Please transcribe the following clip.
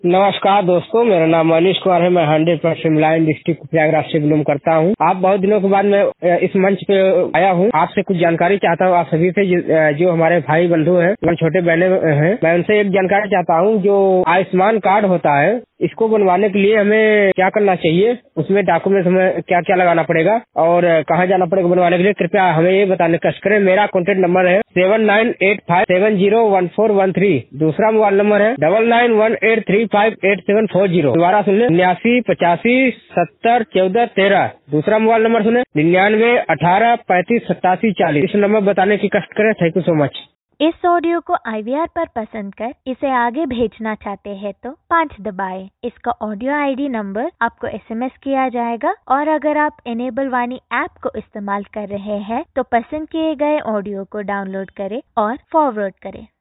नमस्कार दोस्तों, मेरा नाम मनीष कुमार है। मैं 100% मिलान डिस्ट्रिक्ट प्रयागराज से बिलोंग करता हूं। आप बहुत दिनों के बाद मैं इस मंच पे आया हूं। आपसे कुछ जानकारी चाहता हूं। आप सभी से जो हमारे भाई बंधु हैं, हमारे छोटे बहने हैं, मैं उनसे एक जानकारी चाहता हूं। जो आयुष्मान कार्ड होता है, इसको बनवाने के लिए हमें क्या करना चाहिए, उसमें डॉक्यूमेंट हमें क्या क्या लगाना पड़ेगा और कहाँ जाना पड़ेगा बनवाने के लिए, कृपया हमें ये बताने का कष्ट करें। मेरा कॉन्टेक्ट नंबर है 79857013। दूसरा मोबाइल नंबर है 9918358740। दोबारा सुन ले 7985701413। दूसरा मोबाइल नंबर सुने 9918358740। इस नंबर बताने की कष्ट करें। Thank you so much. इस ऑडियो को IVR पर पसंद कर इसे आगे भेजना चाहते हैं तो 5 दबाएं। इसका ऑडियो ID नंबर आपको SMS किया जाएगा और अगर आप इनेबल वाणी ऐप को इस्तेमाल कर रहे हैं तो पसंद किए गए ऑडियो को डाउनलोड करें और फॉरवर्ड करें।